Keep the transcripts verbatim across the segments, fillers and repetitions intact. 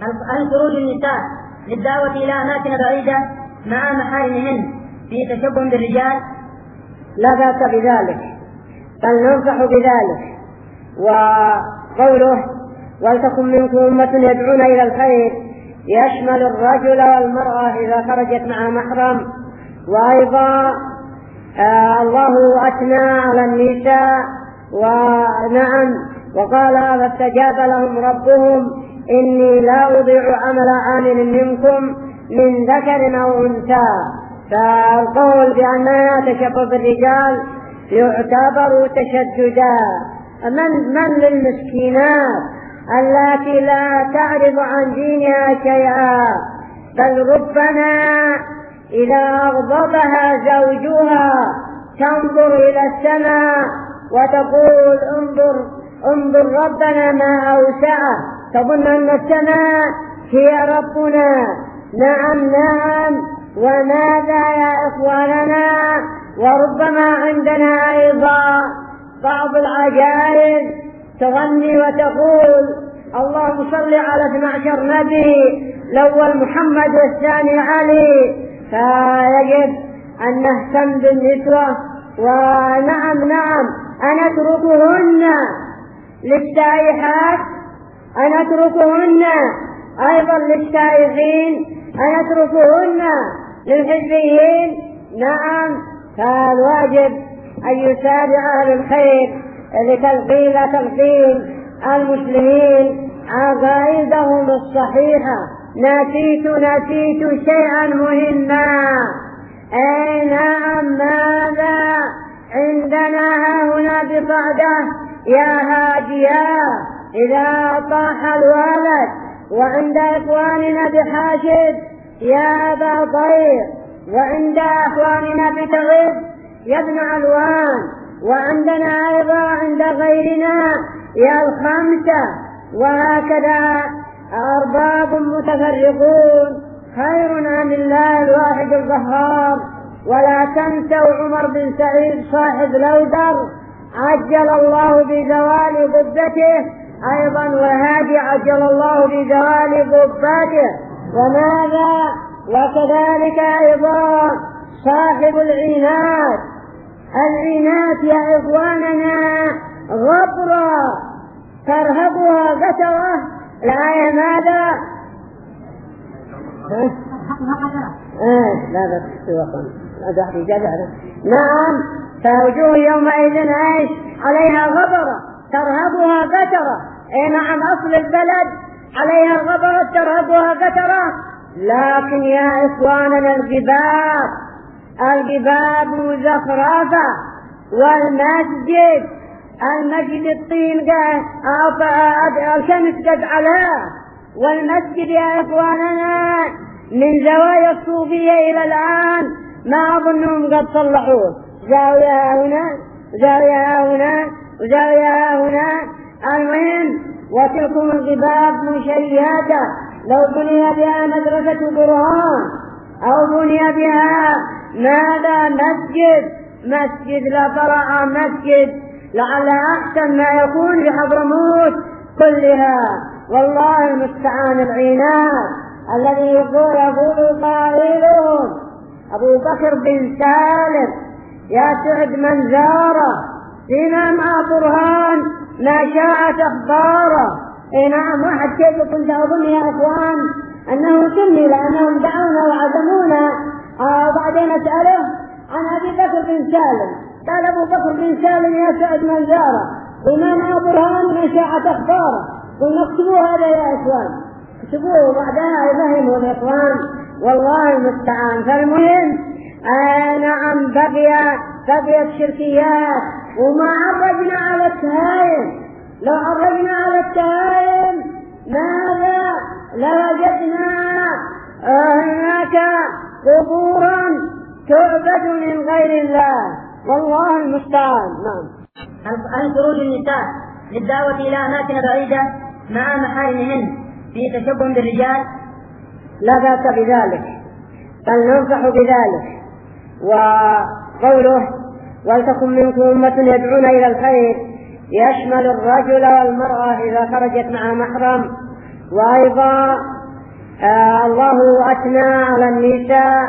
هل خروج النساء للدعوة إلى أماكن بعيدة مع محارمهن في تشبه بالرجال؟ لا بأس بذلك، بل ننصح بذلك. وقوله ولتكن منكم أمة يدعون إلى الخير يشمل الرجل والمرأة إذا خرجت مع محرم. وأيضا آه الله أثنى على النساء ونعم وقال فاستجاب لهم ربهم إني لا أضيع عمل عامل منكم من ذكر أو أنثى. فالقول بأنها تشبه بالرجال يعتبر تشددا. من, من للمسكينات التي لا تعرف عن دينها شيئا، بل ربما إذا أغضبها زوجها تنظر إلى السماء وتقول انظر انظر ربنا ما أوسعه، تظن أن السماء هي ربنا. نعم نعم. وماذا يا إخواننا؟ وربما عندنا أيضا بعض العجائز تغني وتقول اللهم صل على اثني عشر نبي، الأول محمد والثاني علي. فيجب أن نهتم بالنسوة. ونعم نعم أن أتركهن للسائحات، أن أتركهن أيضا للسائحين، أن أتركهن للحزبيين. نعم. فالواجب أن يسارع أهل الخير لتلقين تلقين المسلمين عقائدهم الصحيحة. نسيت نسيت شيئا مهما. أي نعم. ماذا عندنا هنا بقعدة يا هاديا إذا طاح الولد، وعند إخواننا بحاشد يا أبا طير، وعند إخواننا بتغيب يا ابن علوان، وعندنا أيضا عند غيرنا يا الخمسة. وهكذا أرباب متفرقون خير عن الله الواحد القهار. ولا تنسوا عمر بن سعيد صاحب لودر عجل الله بزوال قبته أيضا، وهادي عجل الله بزوال قبته. وماذا؟ وكذلك أيضا صاحب العناد. العناد يا إخواننا غبرة ترهبها قترة. الآية ماذا؟ لا بس نعم. فوجوه يومئذ ايش عليها غبرة ترهبها قترة. اي نعم. اصل البلد عليها الغبرة ترهبها قترة. لكن يا اخواننا الجباب الجباب مزخرفة. والمسجد المسجد الطين او الشمس قد علاه. والمسجد يا اخواننا من زوايا الصوفية الى الان ما اظنهم قد صلحوه. زاوية هنا زاوية هنا وزاوية هنا. المهم وتلكم الجباب مشيدة. لو بني بها مدرسة برهان او بني بها ماذا مسجد مسجد لطلع مسجد لعل احسن ما يكون لحضرموت كلها. والله المستعان. العناد الذي يقول يقول قائلهم أبو بكر بن سالم يا سعد من زاره فينا مع برهان ما شاءت أخباره. إيه نعم. واحد كيف كنت أظن يا أخوان أنه سمي لأنهم دعونا وعزمونا. آه وبعدين أسأله عن أبي بكر بن سالم قال أبو بكر بن سالم يا سعد من زاره فينا مع برهان ما شاءت أخباره. قلنا اكتبوا هذا يا إخوان اكتبوه وبعدها يفهموا الإخوان. والله المستعان. فالمهم آه نعم بقي بقيت شركيات. وما عرجنا على التهايم. لو عرجنا على التهايم ماذا لوجدنا هناك قبورا تعبد من غير الله. والله المستعان. نعم. هل خروج النساء للدعوة إلى أماكن بعيدة مع محارمهن في تشبه بالرجال؟ لا بأس بذلك، بل ننصح بذلك. وقوله ولتكن منكم أمة يدعون إلى الخير يشمل الرجل والمرأة إذا خرجت مع محرم. وأيضا آه الله أثنى على النساء،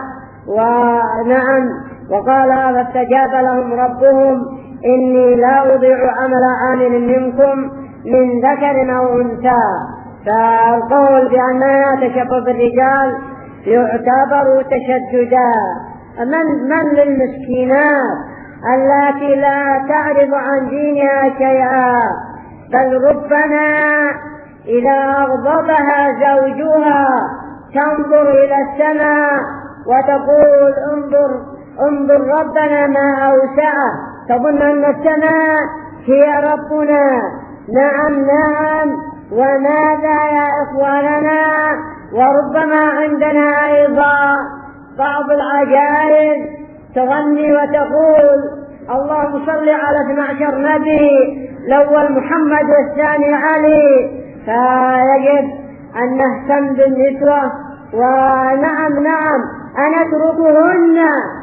ونعم وقال فاستجاب لهم ربهم إني لا أضيع عمل عامل منكم من ذكر أو أنثى. فالقول بأنها تشبه بالرجال يعتبر تشددا. من, من للمسكينات التي لا تعرف عن دينها شيئا، بل ربما إذا أغضبها زوجها تنظر إلى السماء وتقول انظر انظر ربنا ما أوسعه، تظن أن السماء هي ربنا. نعم نعم. وماذا يا إخواننا، وربما عندنا أيضا بعض العجائز تغني وتقول اللهم صل على اثني عشر نبي، الأول محمد والثاني علي. فيجب أن نهتم بالنسوة. ونعم نعم أن أتركهن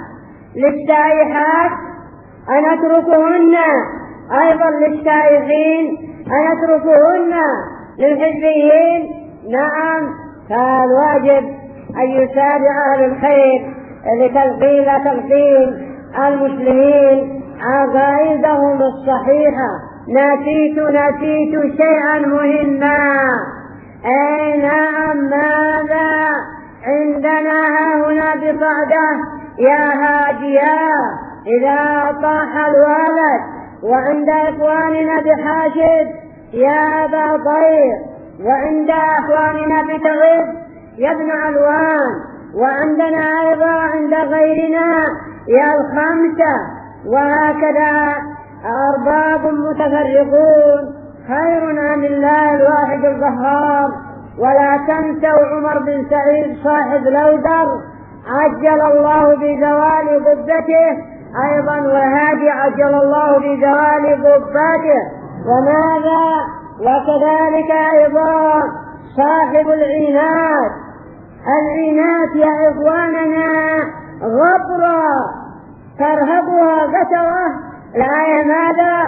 للسائحات، أن أتركهن أيضا للسائحين، أن أتركهن للحزبيين. نعم. فالواجب أن يسارع أهل الخير لتلقين تلقين المسلمين عقائدهم الصحيحة. نسيت نسيت شيئا مهما. أي نعم. ماذا عندنا هنا بقعدة يا هاديا إذا طاح الولد، وعند إخواننا بحاشد يا أبا طير، وعند إخواننا بتغيب يا ابن علوان، وعندنا أيضا عند غيرنا يا الخمسة. وهكذا أرباب متفرقون خير عن الله الواحد القهار. ولا تنسوا عمر بن سعيد صاحب لودر عجل الله بزوال قبته أيضا، وهادي عجل الله بزوال قبته. وماذا وكذلك أيضا صاحب العناد. العناد يا إخواننا غبرة ترهبها قترة. الآية ماذا؟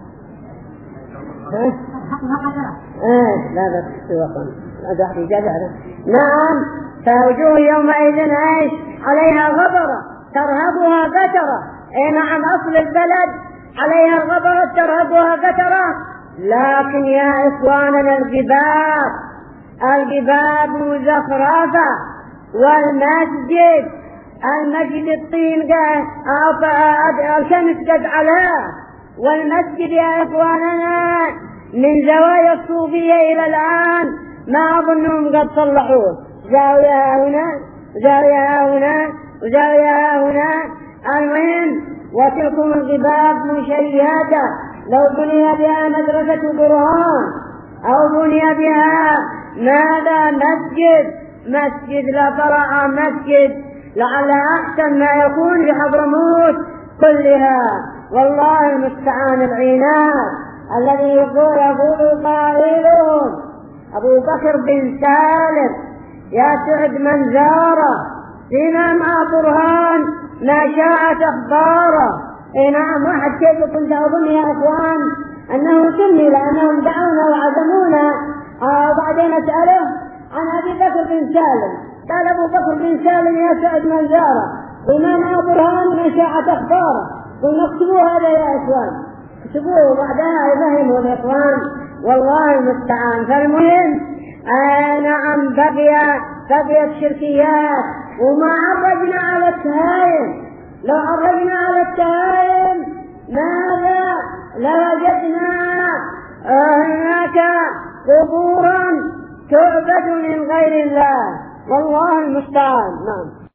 لا بس أدحي جدعنا. نعم. فوجوه يومئذ ايش عليها غبرة ترهبها قترة. اي نعم. أصل البلد عليها الغبرة ترهبها قترة. لكن يا إخواننا الجباب الجباب مزخرفة. والمسجد المسجد الطين الشمس قد علاه. والمسجد يا إخواننا من زوايا الصوفية إلى الآن ما أظنهم قد صلحوه. زاوية هنا زاوية هنا وزاوية هنا. المهم وتلكم الجباب مشيدة. لو بني بها مدرسة برهان أو بني بها ماذا مسجد مسجد لطلع مسجد لعل أحسن ما يكون لحضرموت كلها. والله المستعان. العناد الذي يقول يقول قائلون أبو بكر بن سالم يا سعد من زاره فينا مع برهان ما شاءت أخباره. اي نعم. واحد كيف كنت أظن يا أخوان أنه سمي لأنهم دعونا وعزمونا. آه بعدين أسأله عن أبي بكر بن سالم قال أبو بكر بن سالم يا سعد من زاره فينا مع برهان ما شاءت أخباره. قلنا اكتبوا هذا يا إخوان اكتبوه بعدها يفهموا الإخوان. والله المستعان. فالمهم آه نعم بقي بقيت شركيات. وما عرجنا على التهايم. لو عرجنا على التهايم ماذا لوجدنا هناك قبورا تعبد من غير الله. والله المستعان. نعم.